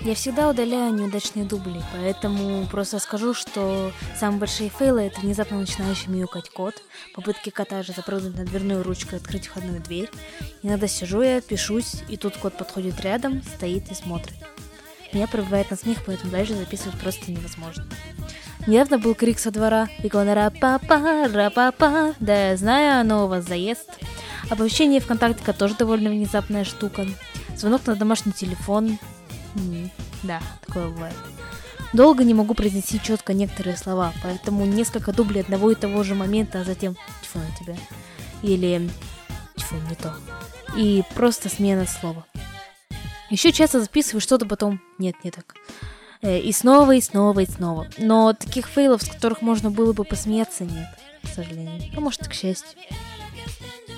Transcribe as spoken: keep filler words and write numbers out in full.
Я всегда удаляю неудачные дубли, поэтому просто скажу, что самые большие фейлы — это внезапно начинающий мяукать кот, попытки кота же запрыгнуть на дверную ручку и открыть входную дверь. Иногда сижу я, пишусь, и тут кот подходит рядом, стоит и смотрит. Меня пробивает на смех, поэтому дальше записывать просто невозможно. Недавно был крик со двора: «Викона ра-па-па, ра-па-па». Да, я знаю, оно у вас заест. Оповещение ВКонтакте тоже довольно внезапная штука. Звонок на домашний телефон. М-м, да, такое бывает. Долго не могу произнести четко некоторые слова, поэтому несколько дублей одного и того же момента, а затем «тьфу на тебя» или «тьфу, не то». И просто смена слова. Еще часто записываю что-то, потом «нет, не так». И снова, и снова, и снова. Но таких фейлов, с которых можно было бы посмеяться, нет, к сожалению. А может, и к счастью.